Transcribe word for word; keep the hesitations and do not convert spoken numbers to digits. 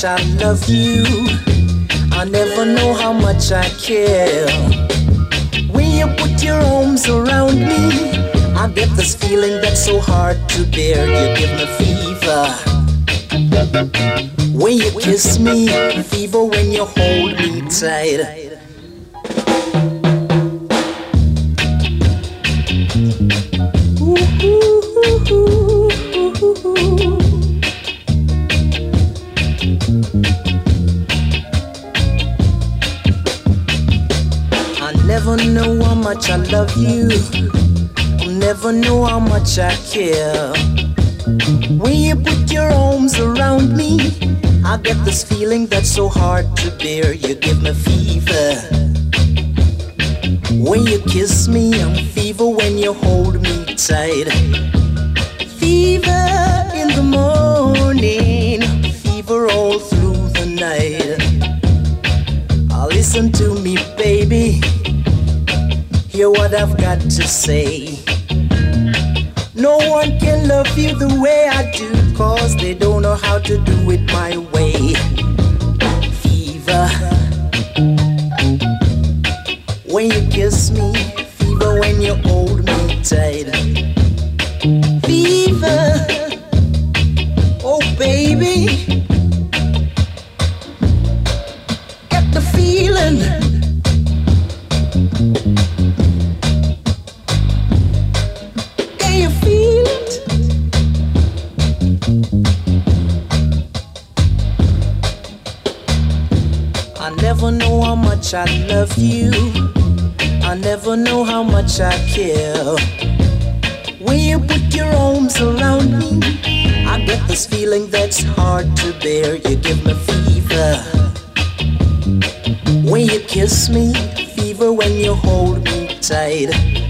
I love you. I never know how much I care. When you put your arms around me, I get this feeling that's so hard to bear. You give me fever when you kiss me, fever when you hold me tight. I never know how much I love you. I'll never know how much I care. When you put your arms around me, I get this feeling that's so hard to bear. You give me fever when you kiss me, I'm fever when you hold me tight. Fever in the morning, fever all through the night. Oh, listen to me, baby, hear what I've got to say. No one can love you the way I do, cause they don't know how to do it my way. Fever when you kiss me, fever when you hold me tight. Fever, oh baby, get the feeling. Can you feel it? I never know how much I love you. I never know how much I care. When you put your arms around me, I get this feeling that's hard to bear. You give me fever when you kiss me, fever when you hold me tight.